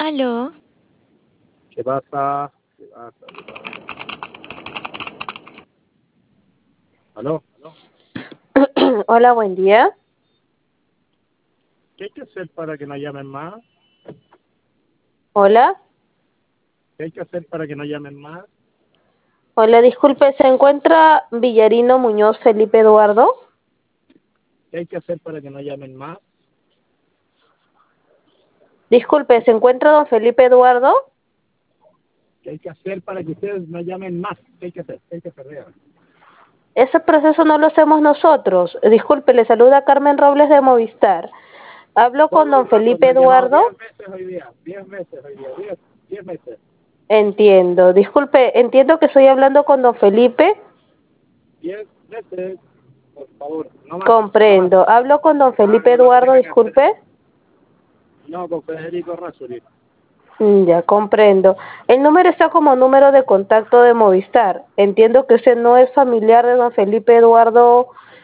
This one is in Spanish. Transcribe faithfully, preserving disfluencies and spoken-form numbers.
Aló. ¿Qué pasa? ¿Qué pasa? ¿Qué pasa? ¿Aló? Hola, buen día. ¿Qué hay que hacer para que no llamen más? Hola. ¿Qué hay que hacer para que no llamen más? Hola, disculpe, ¿se encuentra Villarino Muñoz Felipe Eduardo? ¿Qué hay que hacer para que no llamen más? Disculpe, ¿se encuentra don Felipe Eduardo? ¿Qué hay que hacer para que ustedes no llamen más? ¿Qué hay que hacer? ¿Qué hay que hacer? Dígame. Ese proceso no lo hacemos nosotros. Disculpe, le saluda Carmen Robles de Movistar. Hablo con Todo el don rato, Felipe me ha llamado Eduardo. diez veces hoy día. Diez veces hoy día. Diez, diez veces. Entiendo. Disculpe, entiendo que estoy hablando con don Felipe. Diez veces. Por favor, no más. No más. Comprendo. Hablo con don Ah, Felipe no lo Eduardo, tenga que hacer. disculpe. No, con Federico Rasuri. Mm, Ya comprendo. El número está como número de contacto de Movistar. Entiendo que usted no es familiar de don Felipe Eduardo